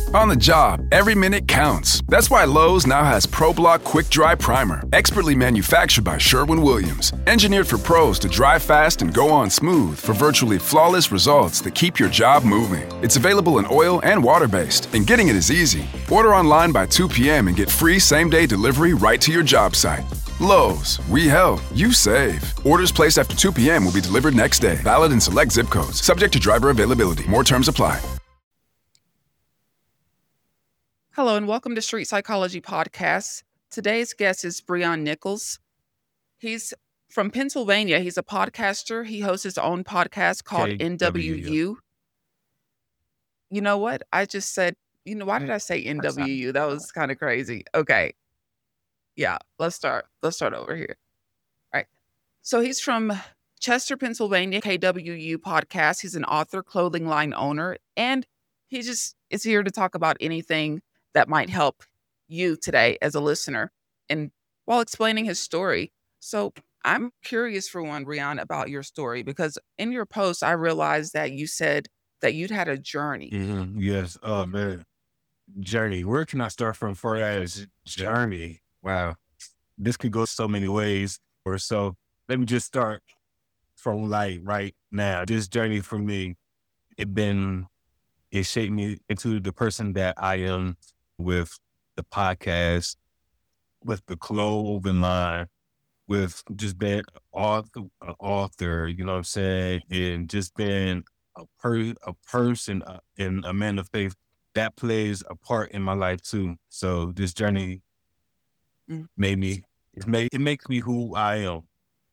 On the job, every minute counts. That's why Lowe's now has ProBlock Quick Dry Primer, expertly manufactured by Sherwin-Williams. Engineered for pros to dry fast and go on smooth for virtually flawless results that keep your job moving. It's available in oil and water-based, and getting it is easy. Order online by 2 p.m. and get free same-day delivery right to your job site. Lowe's, we help, you save. Orders placed after 2 p.m. will be delivered next day. Valid in select zip codes. Subject to driver availability. More terms apply. Hello and welcome to Street Psychology Podcast. Today's guest is Breon Nichols. He's from Pennsylvania. He's a podcaster. He hosts his own podcast called NWU. You know what? I just said, why did I say NWU? That was kind of crazy. Okay. Yeah, let's start over here. All right. So he's from Chester, Pennsylvania, KWU podcast. He's an author, clothing line owner, and he just is here to talk about anything that might help you today as a listener, and while explaining his story. So I'm curious, for one, Breon, about your story, because in your post, I realized that you said that you'd had a journey. Mm-hmm. Yes. Oh, man. Journey. Where can I start from for as journey? Wow. This could go so many ways. Or so let me just start from right now. This journey for me, it shaped me into the person that I am, with the podcast, with the clothing line, with just being an author, you know what I'm saying? And just being a person and a man of faith that plays a part in my life too. So this journey it makes me who I am.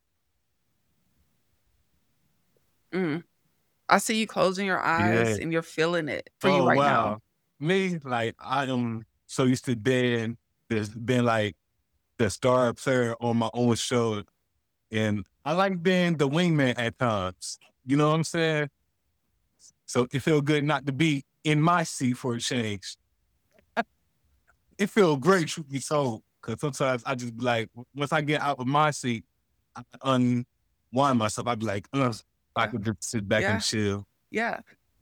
I see you closing your eyes and you're feeling it for you right now. Me, I am so used to being like the star player on my own show. And I like being the wingman at times. You know what I'm saying? So it feels good not to be in my seat for a change. It feels great, truth be told, because sometimes I just be like, once I get out of my seat, I unwind myself. I be like, I could just sit back and chill. Yeah.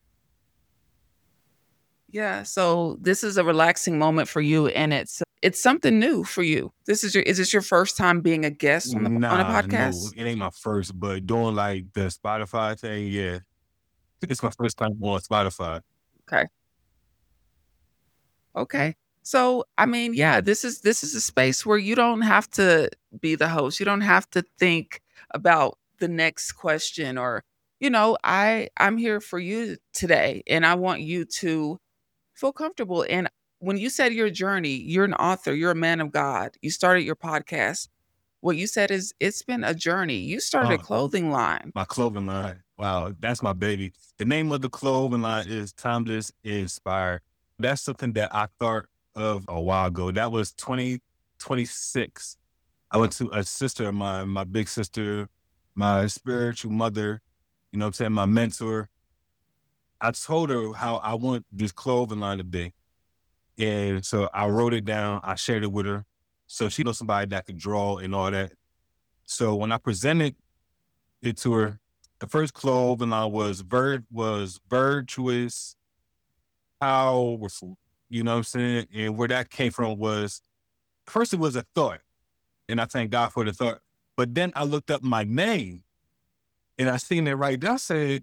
Yeah. So this is a relaxing moment for you, and it's something new for you. Is this your first time being a guest on a podcast? No, it ain't my first, but doing like the Spotify thing, yeah. It's my first time on Spotify. Okay. So, I mean, yeah, this is a space where you don't have to be the host. You don't have to think about the next question, or, I'm here for you today, and I want you to feel comfortable. And when you said your journey, you're an author, you're a man of God, you started your podcast. What you said is it's been a journey. You started a clothing line. My clothing line. Wow, that's my baby. The name of the clothing line is Timeless Inspired. That's something that I thought of a while ago. That was 2026. I went to a sister of mine, my big sister, my spiritual mother, you know what I'm saying, my mentor. I told her how I want this clothing line to be. And so I wrote it down. I shared it with her. So she knows somebody that could draw and all that. So when I presented it to her, the first clothing line was virtuous, powerful. You know what I'm saying? And where that came from was, first it was a thought. And I thank God for the thought. But then I looked up my name and I seen it right there. I said,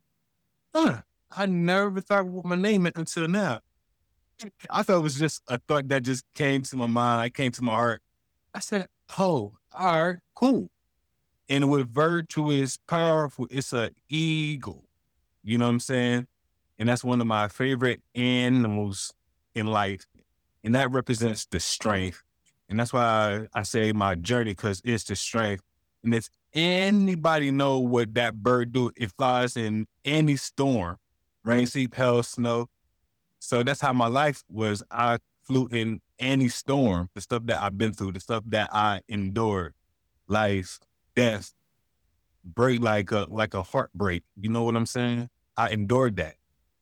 I never thought what my name meant until now. I thought it was just a thought that just came to my mind, came to my heart. I said, all right, cool. And with virtuous, powerful, it's an eagle. You know what I'm saying? And that's one of my favorite animals in life. And that represents the strength. And that's why I say my journey, because it's the strength. And if anybody know what that bird do, it flies in any storm, rain, sleet, hail, snow. So that's how my life was. I flew in any storm, the stuff that I've been through, the stuff that I endured, life, death, break like a heartbreak. You know what I'm saying? I endured that.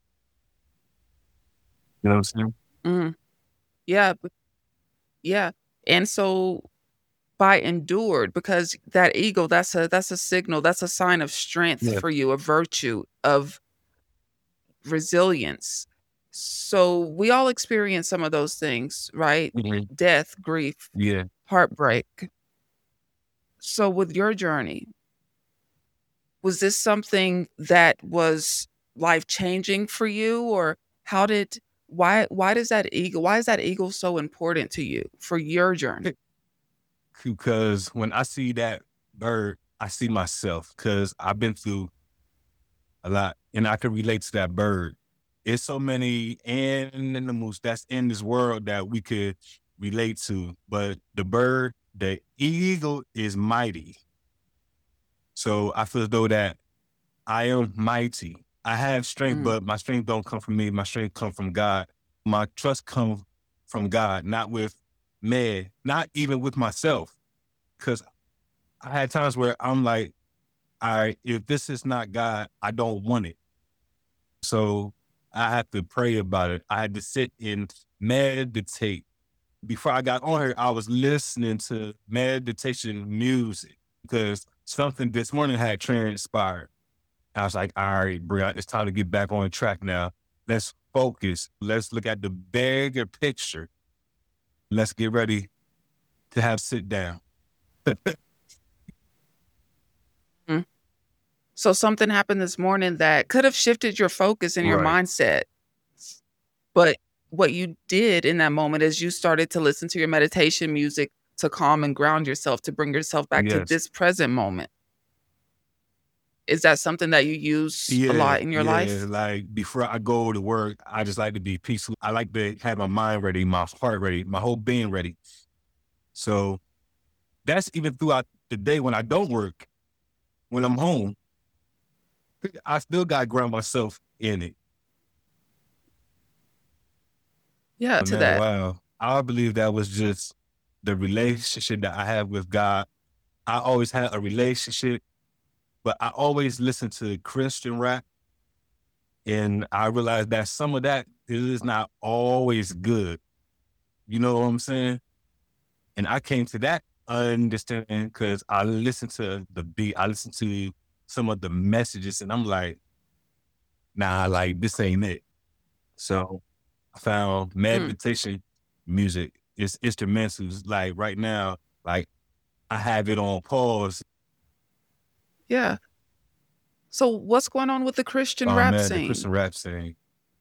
You know what I'm saying? Yeah. Yeah. And so by endured, because that eagle, that's a signal, that's a sign of strength for you, of virtue, of resilience. So we all experience some of those things, right? Mm-hmm. Death, grief, Yeah. heartbreak. So with your journey, was this something that was life-changing for you, or how did why does that eagle why is that eagle so important to you for your journey? Because when I see that bird, I see myself because I've been through a lot and I can relate to that bird. It's so many animals that's in this world that we could relate to, but the bird, the eagle is mighty. So I feel as though that I am mighty. I have strength, Mm, but my strength don't come from me. My strength comes from God. My trust comes from God, not with man, not even with myself. Because I had times where I'm like, all right, if this is not God, I don't want it. So I had to pray about it. I had to sit and meditate. Before I got on here, I was listening to meditation music because something this morning had transpired. I was like, all right, Brian, it's time to get back on track now. Let's focus. Let's look at the bigger picture. Let's get ready to have sit down. mm. So something happened this morning that could have shifted your focus and your Right. mindset. But what you did in that moment is you started to listen to your meditation music to calm and ground yourself, to bring yourself back to Yes. this present moment. Is that something that you use a Yeah, lot in your yeah. life? Like before I go to work, I just like to be peaceful. I like to have my mind ready, my heart ready, my whole being ready. So that's even throughout the day when I don't work, when I'm home, I still got to ground myself in it. Yeah, But to man, that. wow. I believe that was just the relationship that I have with God. I always had a relationship, but I always listened to Christian rap. And I realized that some of that is not always good. You know what I'm saying? And I came to that understanding because I listened to the beat. I listened to some of the messages and I'm like, nah, like this ain't it. So I found Mm, meditation music. It's instrumentals. Like right now, like I have it on pause. yeah. So what's going on with the Christian Oh rap man, the scene? Christian rap saying,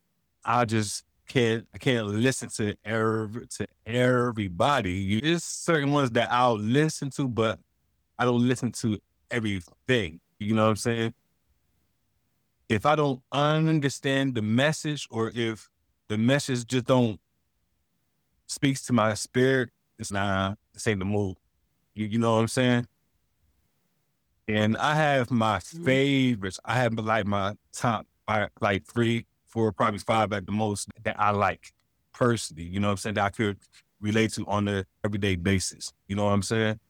I can't listen to everybody. There's certain ones that I'll listen to, but I don't listen to everything. You know what I'm saying? If I don't understand the message or if the message just don't speaks to my spirit, it's nah, this ain't the move. You know what I'm saying? And I have my Mhm. favorites. I have like my top five, like 3, 4, probably 5 at the most that I like personally. You know what I'm saying? That I could relate to on a everyday basis. You know what I'm saying?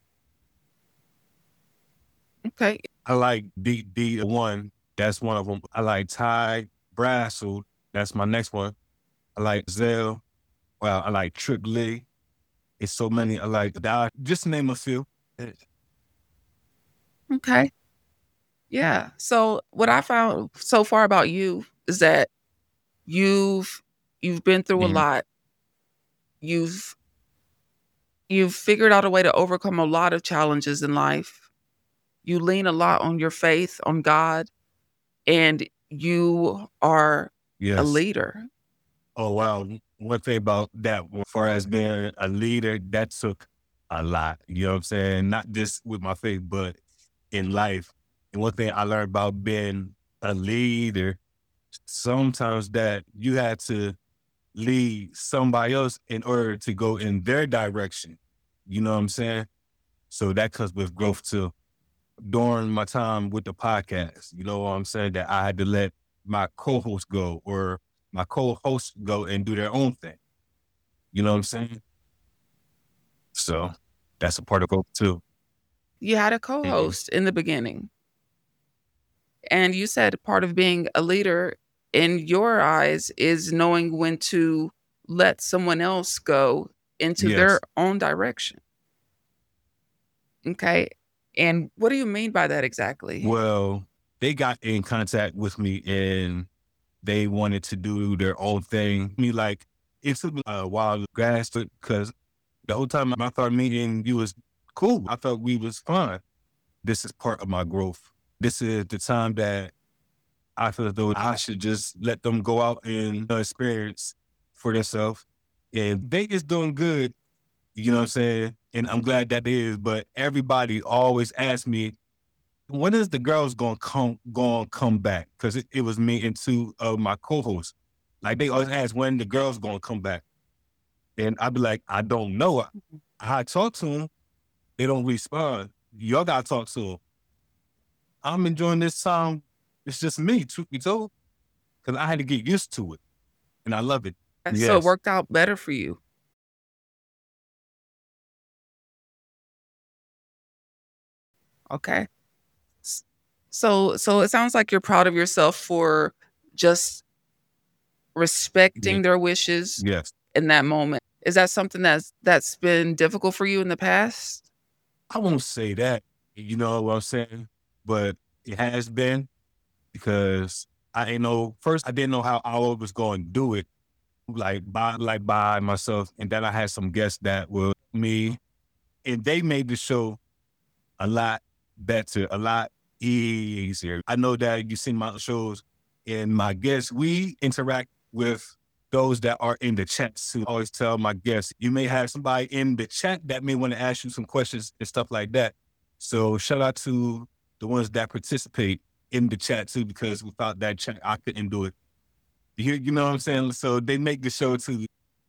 Okay. I like Deep D, the one. That's one of them. I like Ty Brassel. That's my next one. I like Zell. Well, I like Trick Lee. It's so many. I like that. Just to name a few. Okay. Yeah. So what I found so far about you is that you've you've been through a Mhm. lot. You've you've figured out a way to overcome a lot of challenges in life. You lean a lot on your faith, on God, and you are a Yes. leader. Oh wow! One thing about that, as far as being a leader, that took a lot. You know what I'm saying? Not just with my faith, but in life. And one thing I learned about being a leader, sometimes that you had to lead somebody else in order to go in their direction. You know what I'm saying? So that comes with growth too. During my time with the podcast, you know what I'm saying? That I had to let my co-host go or my co-hosts go and do their own thing. You know what I'm saying? So that's a part of growth too. You had a Mhm. co-host in the beginning, and you said part of being a leader in your eyes is knowing when to let someone else go into their Yes. own direction. Okay. And what do you mean by that exactly? Well, they got in contact with me and they wanted to do their own thing. I mean, like, it took me a while to grasp it because the whole time I thought me and you was cool. I thought we was fine. This is part of my growth. This is the time that I feel as though I should just let them go out and experience for themselves. And they is doing good, you know what I'm saying? And I'm glad that they is, but everybody always asks me, when is the girls gonna come back? Because it was me and two of my co-hosts. Like, they always ask when the girls gonna come back. And I'd be like, I don't know. I talk to them, they don't respond. Y'all gotta talk to them. I'm enjoying this time. It's just me, truth be told, because I had to get used to it, and I love it. So it Yes. worked out better for you. Okay. S- So it sounds like you're proud of yourself for just Yeah. respecting their wishes Yes. in that moment. Is that something that's been difficult for you in the past? I won't say that, you know what I'm saying? But it has been because first I didn't know how I was going to do it, by myself. And then I had some guests that were me, and they made the show a lot better, a lot easier. I know that you've seen my shows, and my guests, we interact with those that are in the chat too. I always tell my guests, you may have somebody in the chat that may want to ask you some questions and stuff like that. So shout out to the ones that participate in the chat too, because without that chat, I couldn't do it. You know what I'm saying? So they make the show too.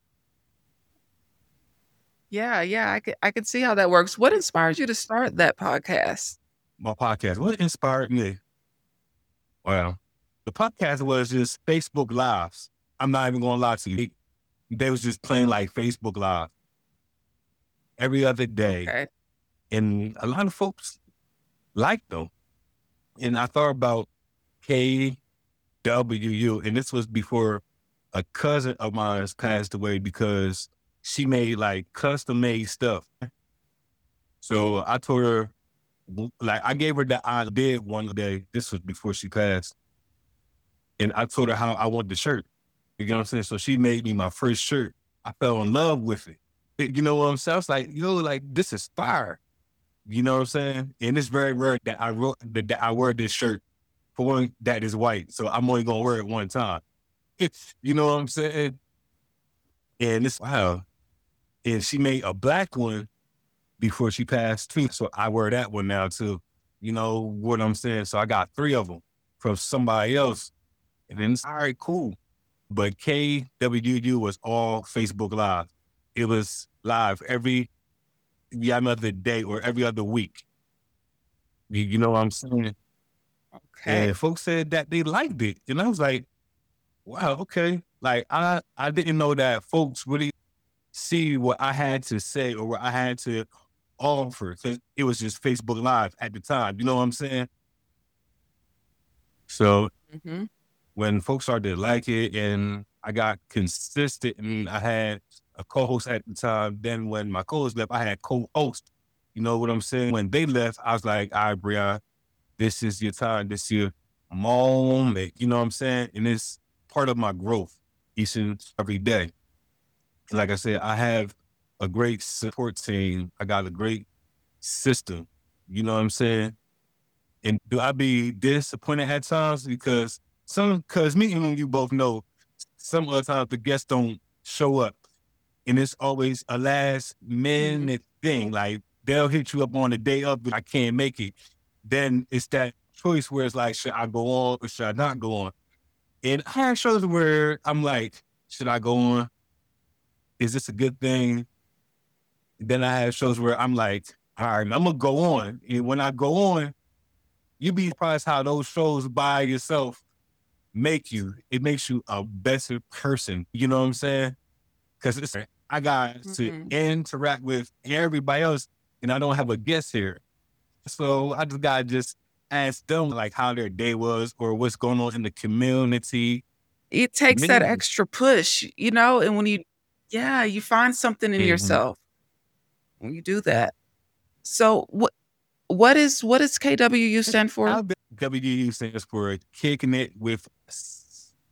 Yeah, I could see how that works. What inspired you to start that podcast? My podcast, what inspired me? Well, the podcast was just Facebook Lives. I'm not even gonna lie to you. They was just playing like Facebook Live every other day. Okay. And a lot of folks liked them. And I thought about KWU, and this was before a cousin of mine passed away because she made like custom made stuff. So I told her, like, I gave her the idea one day. This was before she passed. And I told her how I want the shirt. You know what I'm saying? So she made me my first shirt. I fell in love with it. You know what I'm saying? I was like, like, this is fire. You know what I'm saying? And it's very rare that that I wear this shirt. For one, that is white. So I'm only gonna wear it one time. You know what I'm saying? And it's wow. And she made a black one before she passed too. So I wear that one now too. You know what I'm saying? So I got 3 of them from somebody else. And then it's all right, cool. But KWU was all Facebook Live. It was live every other day or every other week. You know what I'm saying? Okay. And folks said that they liked it. And I was like, wow, okay. Like, I didn't know that folks really see what I had to say or what I had to offer. Cause it was just Facebook Live at the time. You know what I'm saying? So Mm-hmm. when folks started to like it and I got consistent and I had a co-host at the time, then when my co-host left, I had co-host. You know what I'm saying? When they left, I was like, all right, Brian, this is your time. This is your moment. You know what I'm saying? And it's part of my growth each and every day. And like I said, I have a great support team. I got a great system. You know what I'm saying? And do I be disappointed at times? Because me and you both know, some other times the guests don't show up. And it's always a last minute thing. Like, they'll hit you up on the day of, but I can't make it. Then it's that choice where it's like, should I go on or should I not go on? And I have shows where I'm like, should I go on? Is this a good thing? Then I have shows where I'm like, all right, I'm gonna go on. And when I go on, you'd be surprised how those shows by yourself make you. It makes you a better person. You know what I'm saying? Because I got to interact with everybody else, and I don't have a guest here. So I just gotta ask them like how their day was or what's going on in the community. It takes that Community. extra push, and when you find something in Mhm. yourself when you do that. So what is KWU stand for? WU stands for kicking it with us.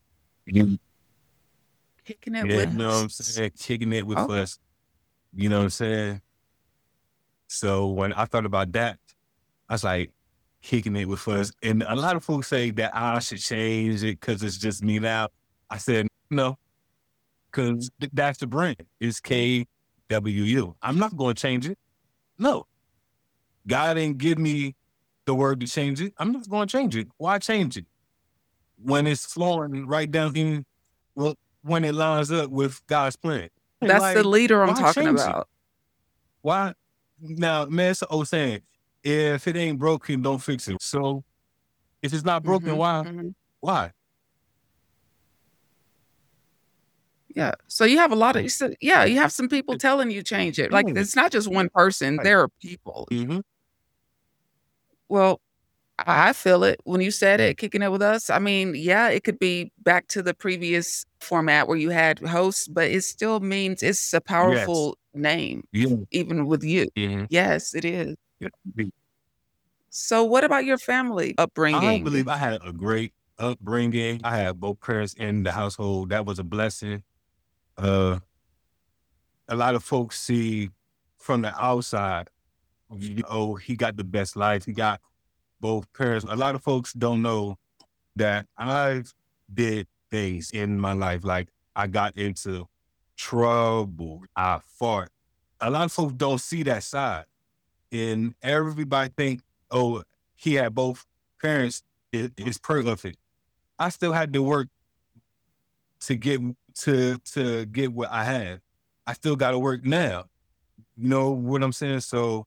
You, Kicking it yeah, with you know what I'm us. saying? Kicking it with Oh, us. You know what I'm saying? So when I thought about that, I was like, kicking it with us. And a lot of folks say that I should change it because it's just me now. I said, no, because that's the brand. It's KWU. I'm not going to change it. No. God didn't give me the word to change it. I'm not going to change it. Why change it? When it's flowing right down in, well, when it lines up with God's plan. And that's the like, leader I'm why talking change it? about. Why? Now, man, it's an old saying, if it ain't broken, don't fix it. So if it's not broken, hmm why? hmm Why? Yeah. So you have a lot of, yeah, you have some people telling you change it. Like Yeah. it's not just one person, Right. there are people. Mm-hmm. Well, I feel it when you said it, kicking it with us. I mean, yeah, it could be back to the previous format where you had hosts, but it still means it's a Yes. powerful name, Yeah. even with you. Mm-hmm. Yes, it is. Yeah. So, what about your family I upbringing? believe I had a great upbringing. I had both parents in the household. That was a blessing. Uh, a lot of folks see from the outside, oh, he got the best life. He got both parents. A lot of folks don't know that I've did things in my life. Like I got into trouble. I fought. A lot of folks don't see that side. And everybody think, oh, he had both parents is perfect. I still had to work to get to get what I had. I still got to work now. You know what I'm saying? So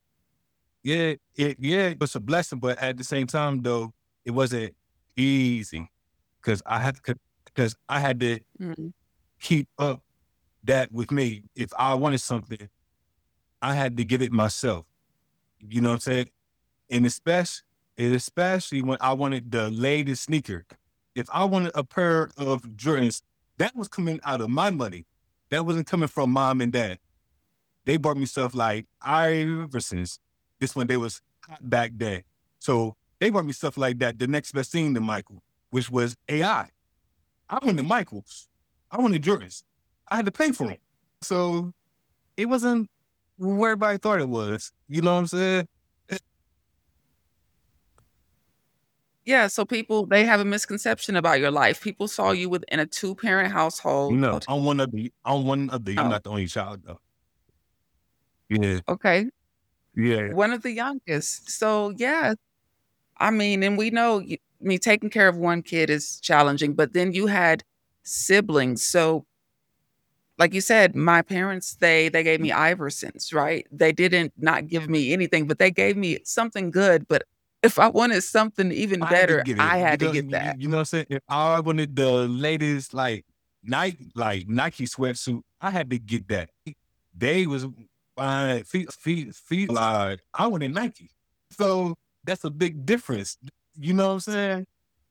it was a blessing, but at the same time though, it wasn't easy because I had to Mhm. keep up that with me. If I wanted something, I had to get it myself. You know what I'm saying? And especially when I wanted the latest sneaker. If I wanted a pair of Jordans, that was coming out of my money. That wasn't coming from mom and dad. They bought me stuff like Iversons. This one they was hot back then. So they bought me stuff like that. The next best thing to Michael, which was AI. I wanted Michaels. I wanted Jordans. I had to pay for them. So it wasn't where everybody thought it was. You know what I'm saying? Yeah, so people they have a misconception about your life. People saw you within a two-parent household. No, I'm one of the. I'm Oh, not the only child though. Yeah, okay. yeah, One of the youngest. So, yeah, I mean, and we know taking care of one kid is challenging, but then you had siblings. So, like you said, my parents, they gave me Iversons, right? They didn't not give me anything, but they gave me something good. But if I wanted something even I had to better, get I it. You had to know, get that. you know what I'm saying? If I wanted the latest Nike sweatsuit, I had to get that. They was buying feet. Like I wanted Nike, so that's a big difference. You know what I'm saying?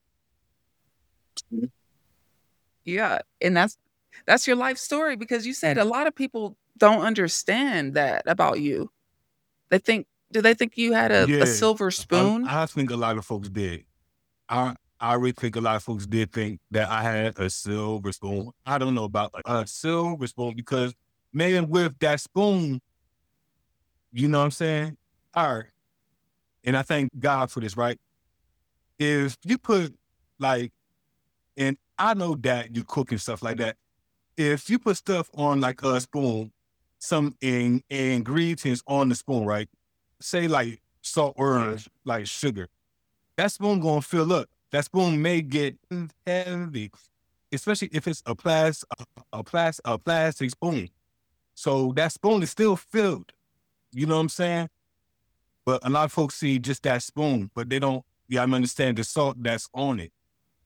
Yeah, and that's your life story because you said a lot of people don't understand that about you. They think do they think you had a Yeah, silver spoon? I think a lot of folks did. I really think a lot of folks did think that I had a silver spoon. I don't know about a silver spoon because maybe with that spoon, you know what I'm saying? All right. And I thank God for this, right? If you put like, and I know that you cook and stuff like that. If you put stuff on like a spoon, some ingredients on the spoon, right? Say like salt or like sugar, that spoon gonna fill up. That spoon may get heavy, especially if it's a plastic spoon. So that spoon is still filled. You know what I'm saying? But a lot of folks see just that spoon, but they don't. Yeah, I understand the salt that's on it.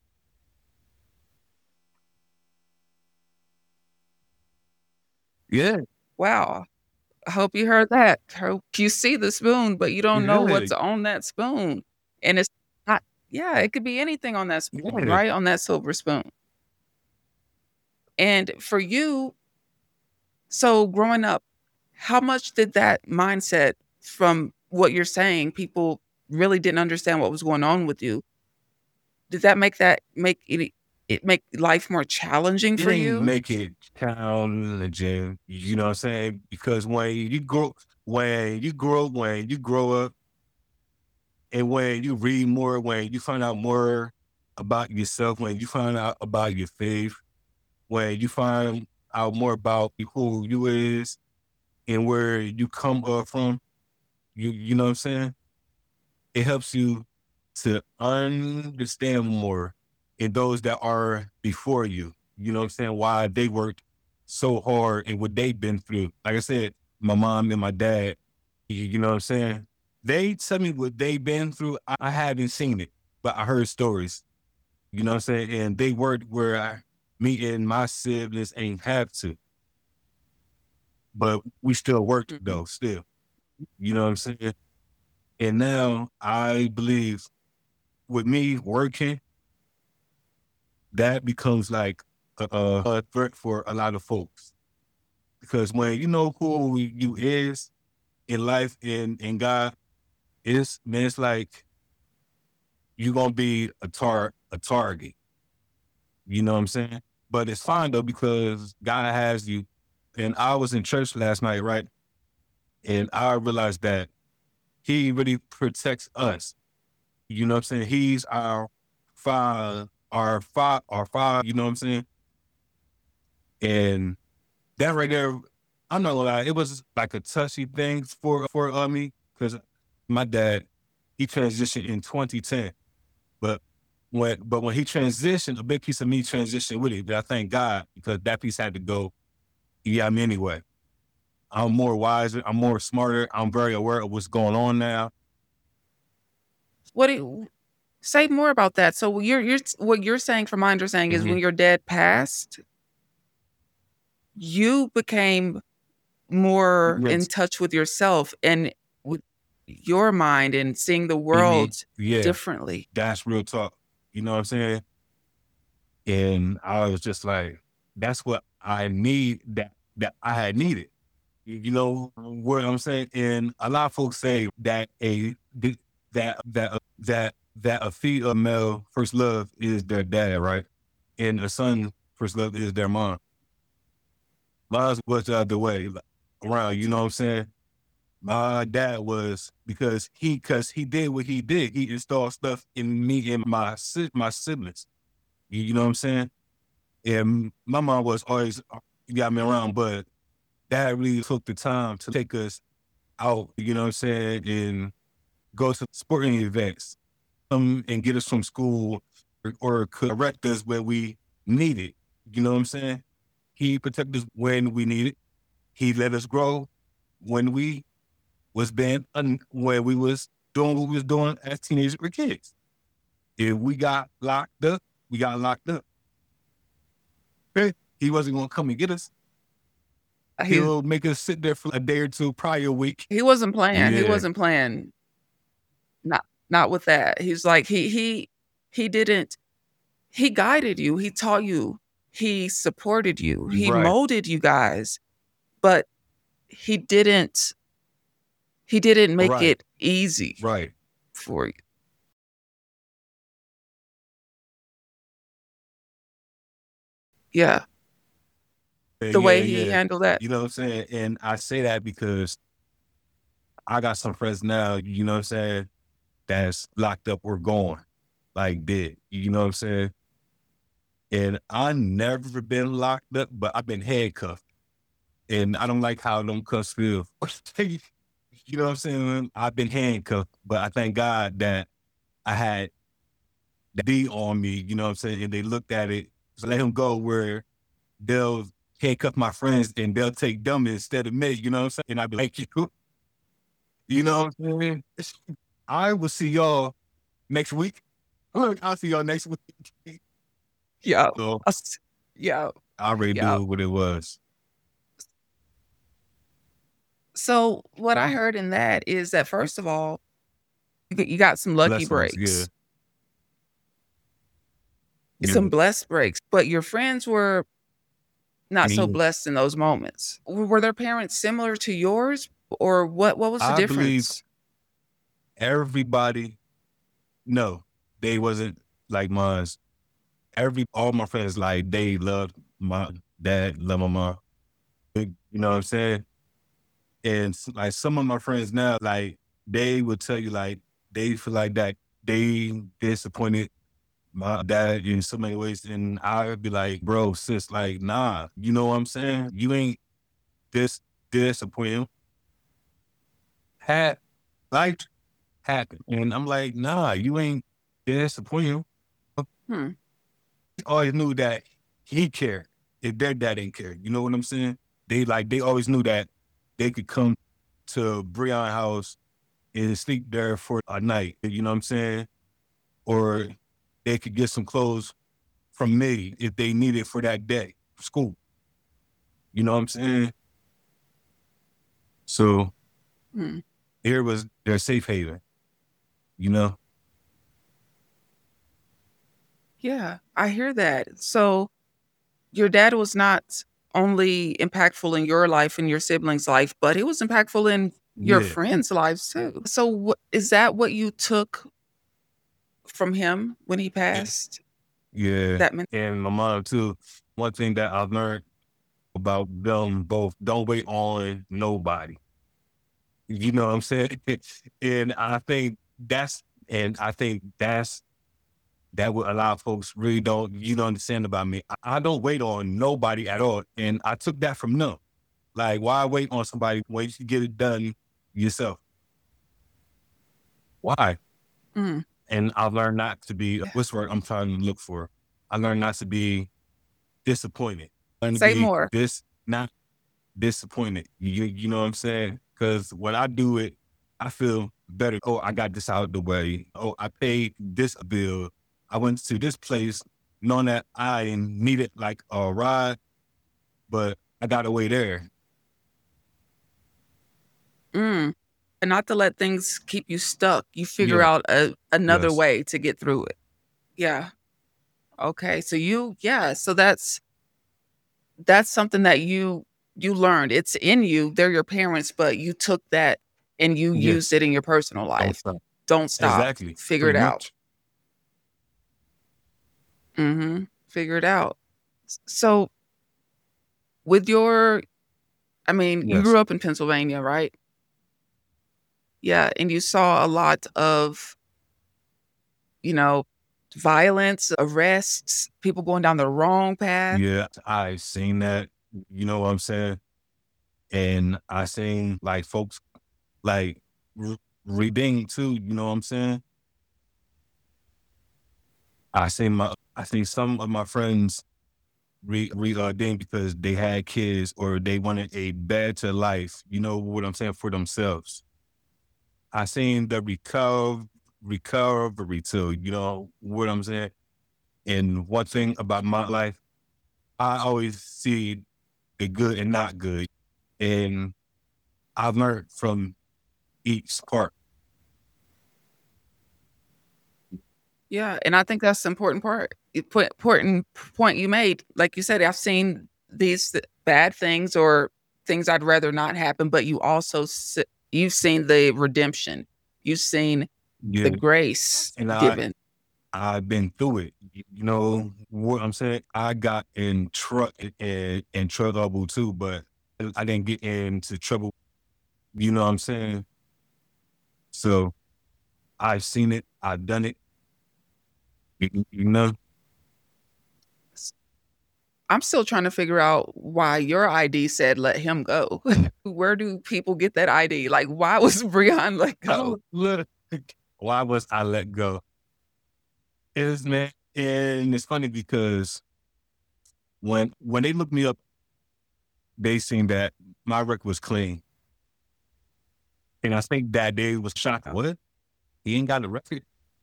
Yeah, Wow. I hope you heard that. Hope you see the spoon, but you don't know yeah, what's on that spoon. And it's not yeah, it could be anything on that spoon, yeah. right? On that silver spoon. And for you, so growing up, how much did that mindset from what you're saying, people really didn't understand what was going on with you? Did that make it make life more challenging It for ain't you? make it challenging, you know what I'm saying? Because when you grow up, and when you read more, when you find out more about yourself, when you find out about your faith, when you find out more about who you is and where you come up from, you know what I'm saying? It helps you to understand more in those that are before you. You know what I'm saying? Why they worked so hard and what they've been through. Like I said, my mom and my dad, you know what I'm saying? They tell me what they've been through. I haven't seen it, but I heard stories. You know what I'm saying? And they worked where me and my siblings ain't have to. But we still worked Mhm. though, still. You know what I'm saying? And now I believe with me working, that becomes like a threat for a lot of folks. Because when you know who you is in life and in God is, man, it's like you're gonna be a target. You know what I'm saying? But it's fine though, because God has you. And I was in church last night, right? And I realized that He really protects us. You know what I'm saying? He's our father, you know what I'm saying? And that right there, I'm not gonna lie, it was like a touchy thing for me, because my dad, he transitioned in 2010. But when he transitioned, a big piece of me transitioned with it. But I thank God, because that piece had to go. Yeah, I'm anyway. I'm more wiser, I'm more smarter, I'm very aware of what's going on now. What do you say more about that? So you're what you're saying, from my understanding, is Hmm. when your dad passed, you became more in Yes. touch with yourself and with your mind and seeing the Hmm. world Yeah, differently. that's real talk. You know what I'm saying? And I was just like, that's what I need, that I had needed. You know what I'm saying? And a lot of folks say that that a female first love is their dad, right? And a son first love is their mom. Mine was the other way around. You know what I'm saying? My dad was, because he did what he did. He installed stuff in me and my siblings. You know what I'm saying? And my mom was always got me around, but dad really took the time to take us out, you know what I'm saying, and go to sporting events, and get us from school, or correct us where we needed. You know what I'm saying? He protected us when we needed. He let us grow when we was when we was doing what we was doing as teenagers or kids. If we got locked up, we got locked up. Okay? He wasn't gonna come and get us. He He'll make us sit there for a day or two, probably a week. he wasn't playing. He Yeah, wasn't playing. Not with that. He's like he didn't he guided you. He taught you. He supported you. He right, molded you guys, but he didn't he didn't make right, it easy right. for you. Yeah. Yeah, The way yeah, he yeah. handled that. You know what I'm saying? And I say that because I got some friends now, you know what I'm saying, that's locked up or gone, like dead. You know what I'm saying? And I never been locked up, but I've been handcuffed. And I don't like how them cuffs feel. You know what I'm saying? I've been handcuffed, but I thank God that I had the D on me, you know what I'm saying? And they looked at it, so let him go, where they'll handcuff my friends and they'll take them instead of me, you know what I'm saying? And I'd be like, you know what I'm saying? I will see y'all next week. Look, I'll see y'all next week. Yeah. So Us yeah, I already yeah. knew what it was. So, what I heard in that is that, first of all, you got some lucky Blessings, yeah. breaks, some Yeah. blessed breaks, but your friends were not so Me, blessed in those moments. Were their parents similar to yours, or what was the I believe difference? everybody, no, they wasn't like mine. all my friends, like, they love my dad, love my mom. You know what I'm saying? And like some of my friends now, like, they would tell you, like, they feel like that they disappointed my dad in so many ways. And I would be like, bro, sis, like, nah, you know what I'm saying? You ain't disappoint him. Life happened. And I'm like, nah, you ain't disappoint him. Hmm. Always knew that he cared if their dad didn't care. You know what I'm saying? They always knew that they could come to Breon house and sleep there for a night. You know what I'm saying? Or they could get some clothes from me if they need it for that day, school. You know what I'm saying? So here was their safe haven, you know? Yeah, I hear that. So your dad was not only impactful in your life and your siblings' life, but he was impactful in your Yeah, friends' lives too. So is that what you took from him when he passed? yeah. That meant And my mom too. One thing that I've learned about them both, don't wait on nobody. You know what I'm saying? And I think that would allow folks really you don't understand about me. I don't wait on nobody at all. And I took that from them. Like, why wait on somebody when you can get it done yourself? Why? mm, And I've learned not to be, what's the word I'm trying to look for? I learned not to be disappointed. I learned to say be more. not disappointed. You know what I'm saying? Because when I do it, I feel better. Oh, I got this out of the way. Oh, I paid this bill. I went to this place knowing that I needed like a ride, but I got away there. Mm. And not to let things keep you stuck. You figure Yeah. out another Yes. way to get through it. Yeah. Okay. So so that's something that you learned. It's in you. They're your parents, but you took that and you used Yes. it in your personal Don't life. stop. Don't stop. Exactly. Figure it Pretty out. much. Figure it out. So with your you Yes. grew up in Pennsylvania, right? Yeah, and you saw a lot of, you know, violence, arrests, people going down the wrong path. Yeah. I seen that. You know what I'm saying? And I seen like folks like redeem too. You know what I'm saying? I seen some of my friends redeem because they had kids or they wanted a better life. You know what I'm saying, for themselves. I seen the recovery too. You know what I'm saying. And one thing about my life, I always see the good and not good, and I've learned from each part. Yeah, and I think that's the important part. Important point you made. Like you said, I've seen these bad things or things I'd rather not happen, but you've seen the redemption. You've seen the Yeah, grace and given. I've been through it. You know what I'm saying? I got in trouble too, but I didn't get into trouble. You know what I'm saying? So I've seen it. I've done it. You know? I'm still trying to figure out why your ID said let him go. Where do people get that ID? Like, why was Breon let go? Oh, look. Why was I let go? Is man, and it's funny because when they looked me up, they seen that my record was clean, and I think that day was shocked. What? He ain't got a record.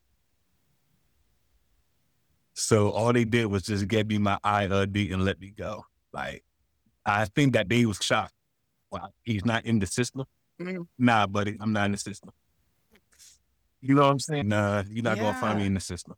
So all they did was just get me my ID and let me go. Like, I think that they was shocked. Wow, he's not in the system. Mm, Nah, buddy, I'm not in the system. You know what I'm saying? Nah, you're not gonna find me yeah. in the system.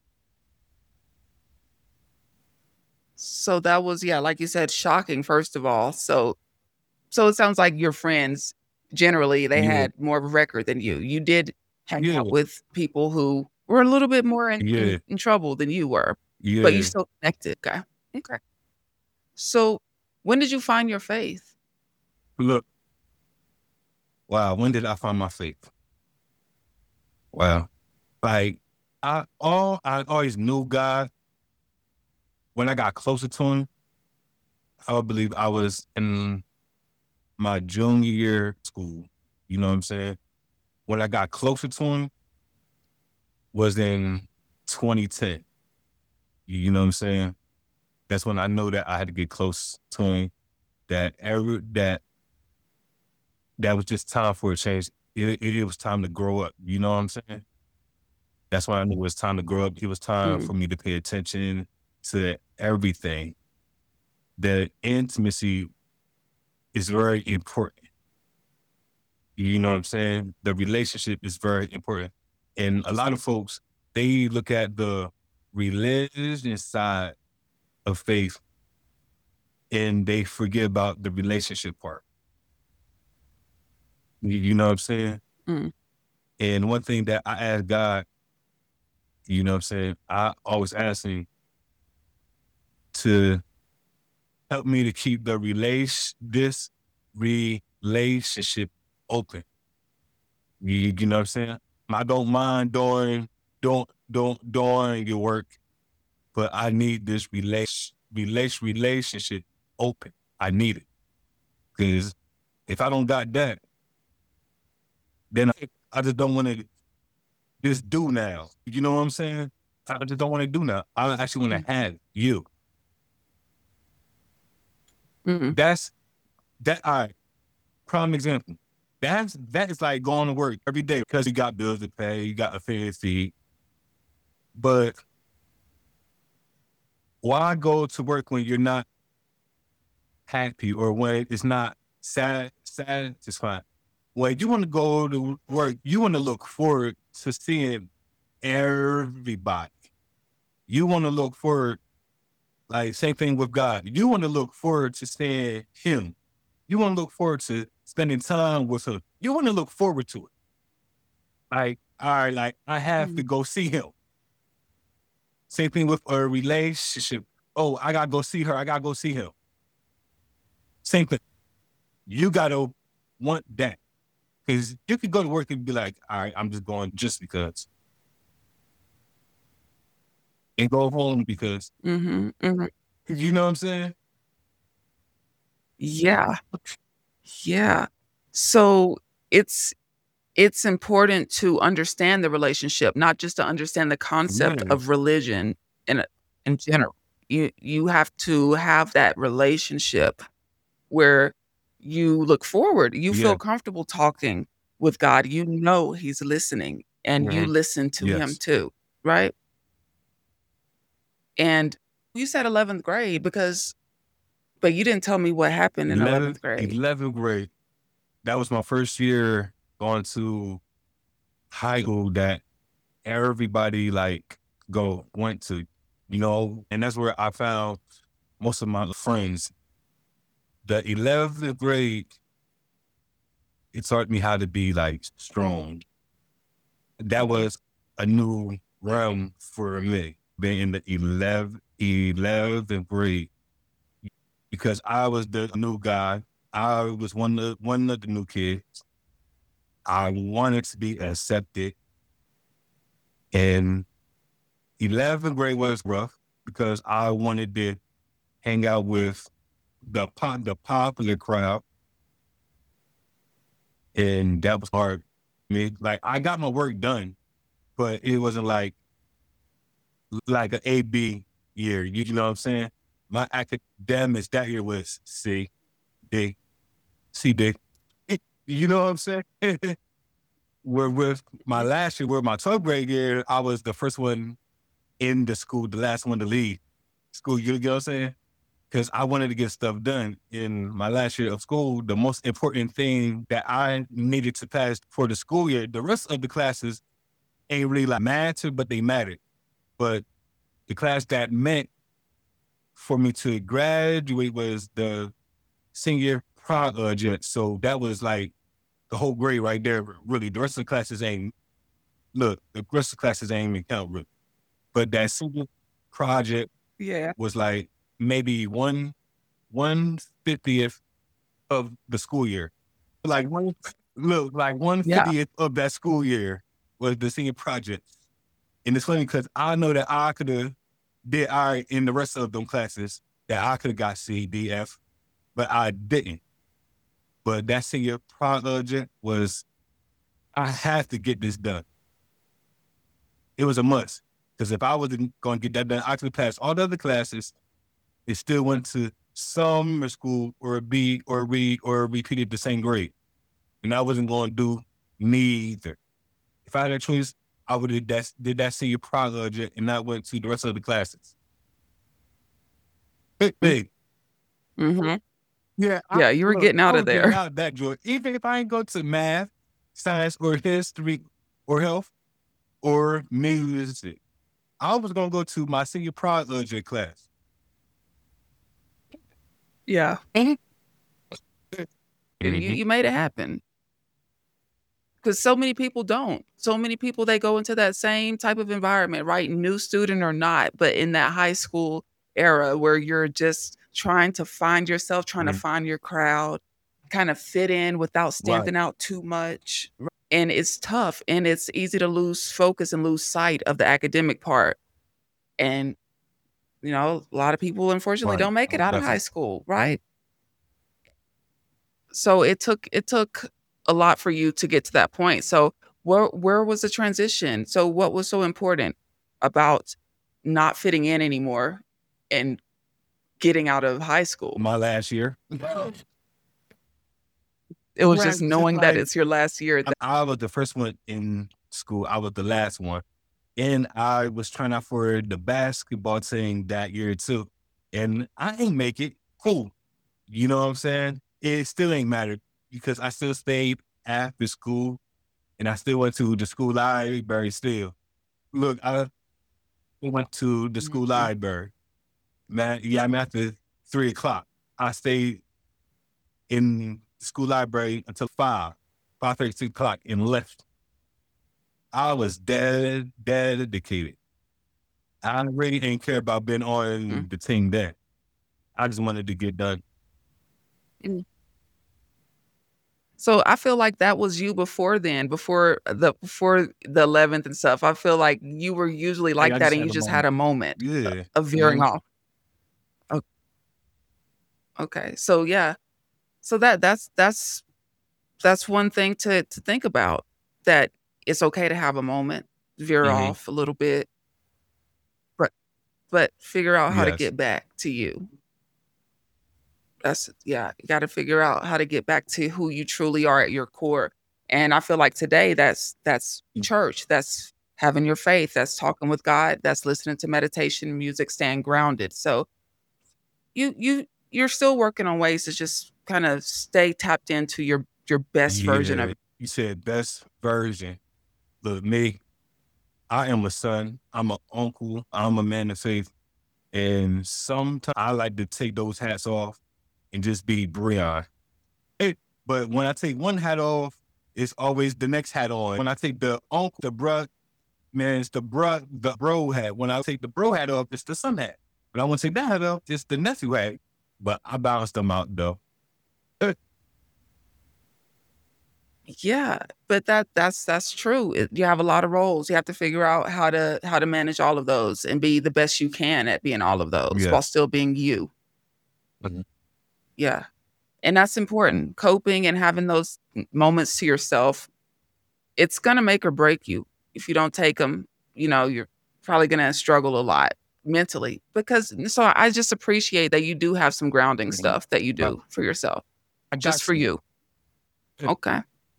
So that was, yeah, like you said, shocking, first of all. So it sounds like your friends generally they Yeah, had more of a record than you. You did hang yeah, out with people who were a little bit more yeah, in trouble than you were. Yeah. but you still connected. Okay. Okay. So when did you find your faith? Look, wow, when did I find my faith? Wow. Like, I always knew God. When I got closer to him, I would believe I was in my junior year of school. You know what I'm saying? When I got closer to him was in 2010. You know what I'm saying? That's when I know that I had to get close to him. That was just time for a change. It was time to grow up. You know what I'm saying? That's why I knew it was time to grow up. It was time for me to pay attention to everything. The intimacy is very important. You know what I'm saying? The relationship is very important. And a lot of folks, they look at the religion side of faith and they forget about the relationship part. You know what I'm saying? Mm. And one thing that I ask God, you know what I'm saying? I always ask him to help me to keep this relationship open. You know what I'm saying? I don't mind doing your work, but I need this relationship open. I need it. Because if I don't got that, then I just don't want to just do now. You know what I'm saying? I just don't want to do now. I actually want to have you. That's that. All right. Prime example. That is like going to work every day because you got bills to pay, you got a fair feed. But why go to work when you're not happy or when it's not satisfying? When you want to go to work, you want to look forward to seeing everybody. You want to look forward, like same thing with God. You want to look forward to seeing him. You want to look forward to spending time with him. You want to look forward to it. Like, all right, like I have to go see him. Same thing with a relationship. Oh, I gotta go see her. I gotta go see him. Same thing. You gotta want that. Because you could go to work and be like, all right, I'm just going just because. And go home because. You know what I'm saying? Yeah. Yeah. So it's important to understand the relationship, not just to understand the concept of religion in general. You have to have that relationship where you look forward. You feel comfortable talking with God. You know he's listening and you listen to him too, right? And you said 11th grade but you didn't tell me what happened in 11th grade. 11th grade. That was my first year going to high school that everybody went to, you know, and that's where I found most of my friends. The 11th grade, it taught me how to be like strong. That was a new realm for me, being in the 11th grade, because I was the new guy. I was one of the new kids. I wanted to be accepted. And 11th grade was rough because I wanted to hang out with the popular crowd. And that was hard for me. Like, I got my work done, but it wasn't like an A-B year. You know what I'm saying? My academics that year was C, D. You know what I'm saying? Where with my last year, my 12th grade year, I was the first one in the school, the last one to leave school. You know what I'm saying? Because I wanted to get stuff done in my last year of school. The most important thing that I needed to pass for the school year, the rest of the classes ain't really like matter, but they mattered. But the class that meant for me to graduate was the senior project. So that was like the whole grade right there, really. The rest of the classes ain't even count, really. But that senior project was like maybe 1/50th of the school year. Like 1/50th of that school year was the senior project. And it's funny because I know that I could have did in the rest of them classes, that I could have got C, D, F, but I didn't. But that senior project was, I had to get this done. It was a must. Because if I wasn't going to get that done, I could have passed all the other classes. It still went to summer school or repeated the same grade. And I wasn't going to do neither. If I had a choice, I would have did that senior project and not went to the rest of the classes. Big. Mm-hmm. Yeah, you were getting out of there. Getting out of that joy. Even if I ain't go to math, science, or history, or health, or music, I was gonna go to my senior project class. Yeah. Mm-hmm. You made it happen. Because so many people don't. So many people, they go into that same type of environment, right? New student or not, but in that high school era where you're just trying to find yourself, trying to find your crowd, kind of fit in without standing out too much. And it's tough, and it's easy to lose focus and lose sight of the academic part. And, a lot of people, unfortunately, don't make it out of high school, right? So it took a lot for you to get to that point. So where was the transition? So what was so important about not fitting in anymore and getting out of high school? My last year. It was just knowing that it's your last year. I was the first one in school. I was the last one. And I was trying out for the basketball team that year too. And I ain't make it. Cool. You know what I'm saying? It still ain't mattered because I still stayed after school and I still went to the school library still. Look, I went to the school library. Man, I'm after 3:00. I stayed in the school library until 5:30, 6 o'clock and left. I was dedicated. I really didn't care about being on the team there. I just wanted to get done. So I feel like that was you before then, before the 11th and stuff. I feel like you were usually like that, and you just had a moment of veering off. Okay, so so that's one thing to think about, that it's okay to have a moment, veer off a little bit, but figure out how to get back to you. You got to figure out how to get back to who you truly are at your core. And I feel like today that's church, that's having your faith, that's talking with God, that's listening to meditation music, staying grounded. So you're still working on ways to just kind of stay tapped into your best version of it. You said best version. Look, me, I am a son, I'm an uncle, I'm a man of faith. And sometimes I like to take those hats off and just be Breon. But when I take one hat off, it's always the next hat on. When I take the uncle, the bruh, man, it's the bro hat. When I take the bro hat off, it's the son hat. When I want to take that hat off, it's the nephew hat. But I balance them out though. Yeah, but that's true. You have a lot of roles. You have to figure out how to manage all of those and be the best you can at being all of those while still being you. Yeah. And that's important. Coping and having those moments to yourself, it's going to make or break you. If you don't take them, you're probably going to struggle a lot mentally. So I just appreciate that you do have some grounding stuff that you do for yourself. Just for you. Okay.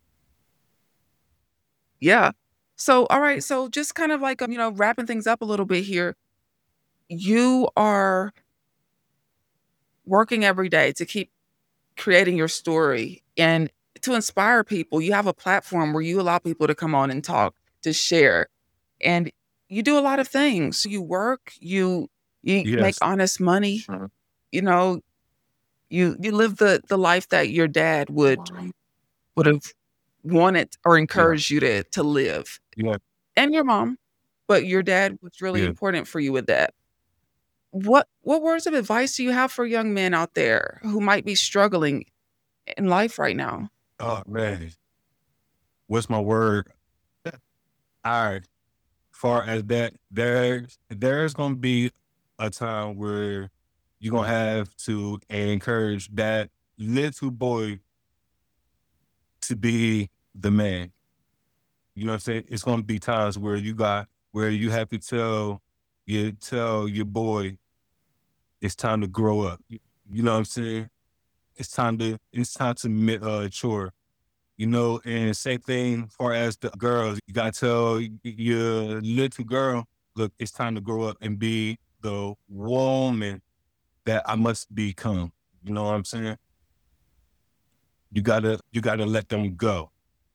Yeah. So, all right. So just kind of like, wrapping things up a little bit here. You are working every day to keep creating your story and to inspire people. You have a platform where you allow people to come on and talk, to share, and you do a lot of things. You work, you make honest money, you live the life that your dad would have wanted or encouraged you to live. And your mom, but your dad was really important for you with that. What words of advice do you have for young men out there who might be struggling in life right now? Oh man, what's my word? All right. Far as that, there's gonna be a time where you're gonna have to encourage that little boy to be the man. You know what I'm saying? It's gonna be times where you have to tell your boy it's time to grow up. You know what I'm saying? It's time to mature. You know, and same thing far as the girls, you gotta tell your little girl, look, it's time to grow up and be the woman that I must become. You know what I'm saying? You gotta let them go.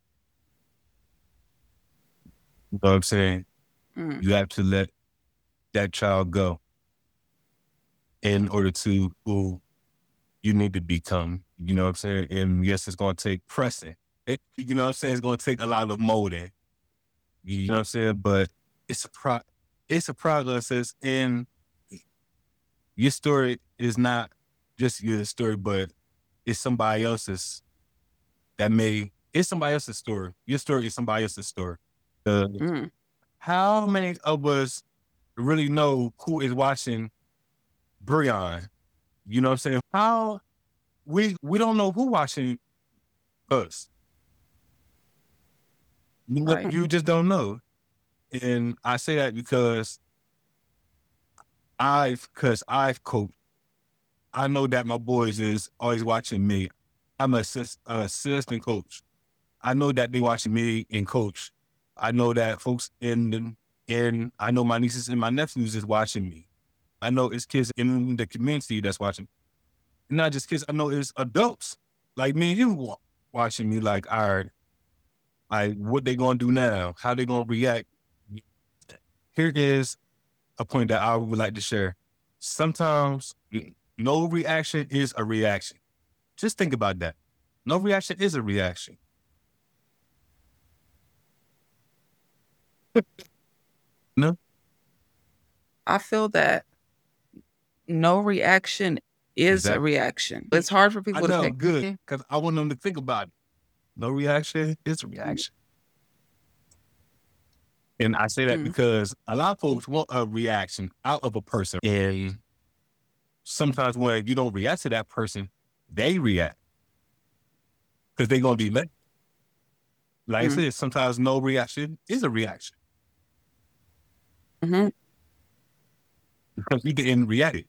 You know what I'm saying? Mm, You have to let that child go in order to who you need to become. You know what I'm saying? And yes, it's gonna take pressing. You know what I'm saying? It's gonna take a lot of molding. You know what I'm saying? But it's a process. And your story is not just your story, but it's somebody else's it's somebody else's story. Your story is somebody else's story. mm, How many of us really know who is watching Breon? You know what I'm saying? How we don't know who watching us. right. You just don't know. And I say that because I've coached. I know that my boys is always watching me. I'm an assistant coach. I know that they watching me and coach. I know that folks I know my nieces and my nephews is watching me. I know it's kids in the community that's watching. Not just kids. I know it's adults like me and you watching me. Like, all right, what they gonna do now? How they gonna react? Here is a point that I would like to share. Sometimes no reaction is a reaction. Just think about that. No reaction is a reaction. No, I feel that no reaction is a exactly. reaction. It's hard for I people to know, think. good, because I want them to think about it. No reaction is a reaction. And I say that Mm, because a lot of folks want a reaction out of a person. And sometimes when you don't react to that person, they react because they're going to be late. Like I mm, said, sometimes no reaction is a reaction mhm. because you didn't react.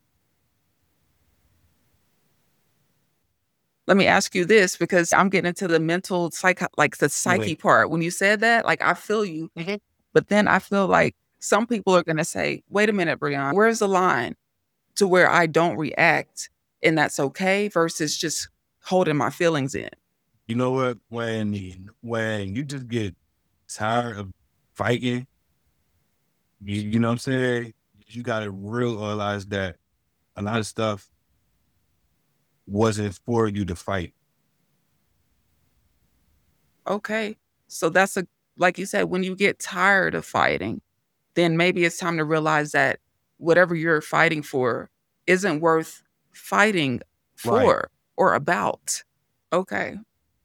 Let me ask you this because I'm getting into the mental like the psyche Like, part. When you said that, like I feel you, mhm. but then I feel like some people are going to say, "Wait a minute, Brian, where's the line to where I don't react and that's okay versus just holding my feelings in?" You know what? When you just get tired of fighting, you know what I'm saying? You got to realize that a lot of stuff wasn't for you to fight. Okay. So that's like you said, when you get tired of fighting, then maybe it's time to realize that whatever you're fighting for isn't worth fighting Right. for or about. Okay.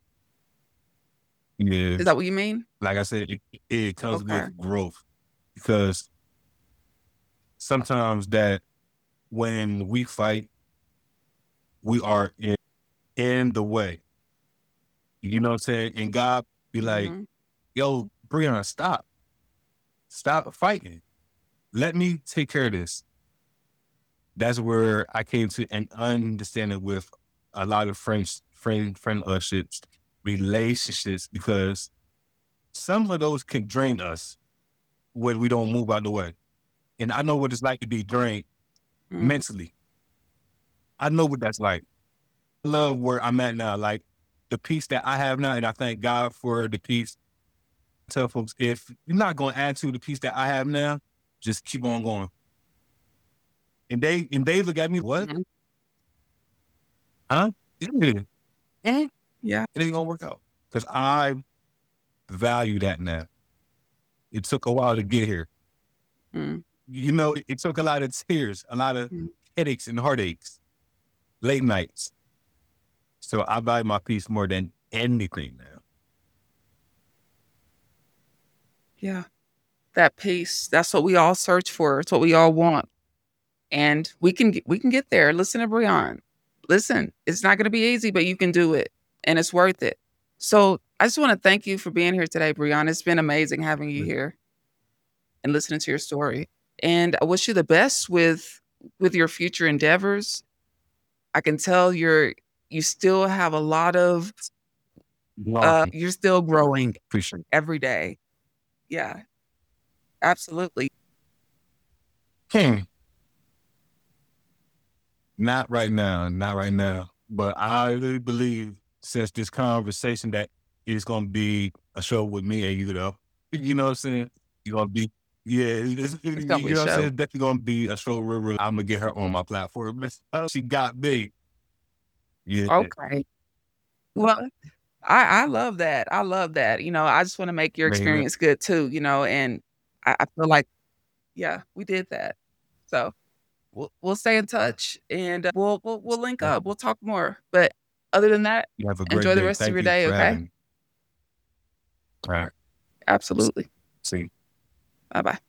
Yeah. Is that what you mean? Like I said, it comes Okay. with growth because sometimes that when we fight, we are in the way. You know what I'm saying? And God be like, Mhm. yo, Breon, stop. Stop fighting. Let me take care of this. That's where I came to an understanding with a lot of friendships, relationships, because some of those can drain us when we don't move out the way. And I know what it's like to be drained Mm. mentally. I know what that's like. I love where I'm at now. Like the peace that I have now, and I thank God for the peace. I tell folks, if you're not going to add to the peace that I have now, just keep on going. And they look at me, what? Mhm. Huh? Yeah. Yeah. It ain't gonna work out. Because I value that now. It took a while to get here. Mm. it took a lot of tears, a lot of headaches and heartaches, late nights. So I value my peace more than anything now. Yeah. That peace. That's what we all search for. It's what we all want. And we can get there. Listen to Breon. Listen, it's not going to be easy, but you can do it. And it's worth it. So I just want to thank you for being here today, Breon. It's been amazing having you here and listening to your story. And I wish you the best with your future endeavors. I can tell you still have a lot of, you're still growing every day. Yeah, absolutely. Not right now. But I really believe since this conversation that it's going to be a show with me and you, though. You know what I'm saying? You're going to be, it's gonna be a show. I'm saying? It's definitely going to be a show where I'm going to get her on my platform. She got me. Yeah. Okay. Well, I love that. I love that. I just want to make your experience good too, and I feel like, yeah, we did that. So we'll stay in touch and we'll link up. We'll talk more. But other than that, You have a great enjoy the day. rest of Thank your you day, for okay? having me. All right. Absolutely. See you. Bye-bye.